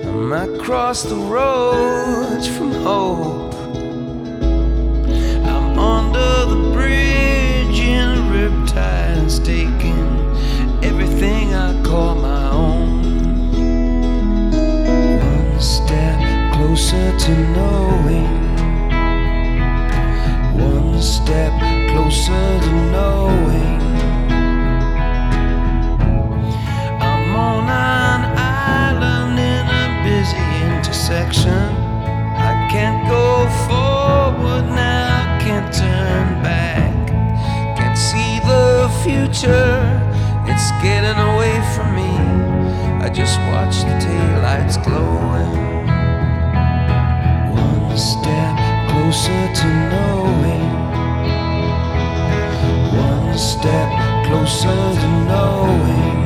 I'm across the roads from hope. I'm under the bridge in a riptide and staking everything I call my own. One step closer to knowing. One step closer to knowing. I'm on an island in a busy intersection. I can't go forward now, can't turn back. Can't see the future, it's getting away from me. I just watch the taillights glowing. One step closer to knowing. One step closer to knowing.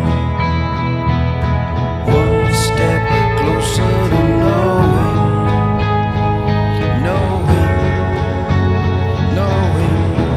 One step closer to knowing. Knowing, knowing.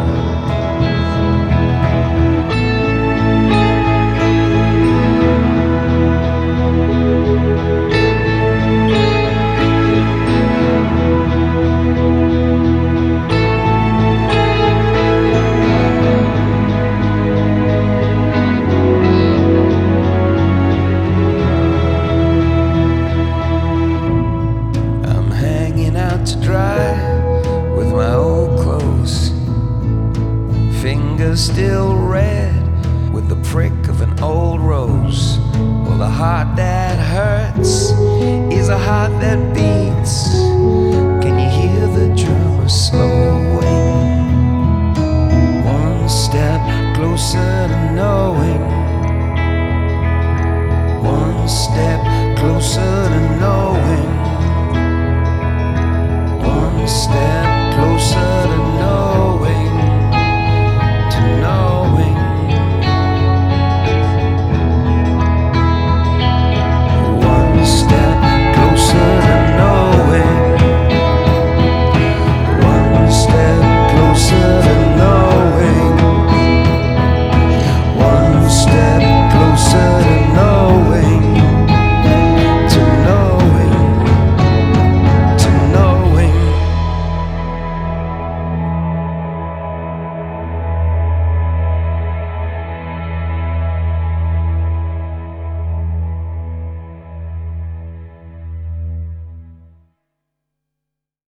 To dry with my old clothes, fingers still red with the prick of an old rose. Well, the heart that hurts is a heart that beats.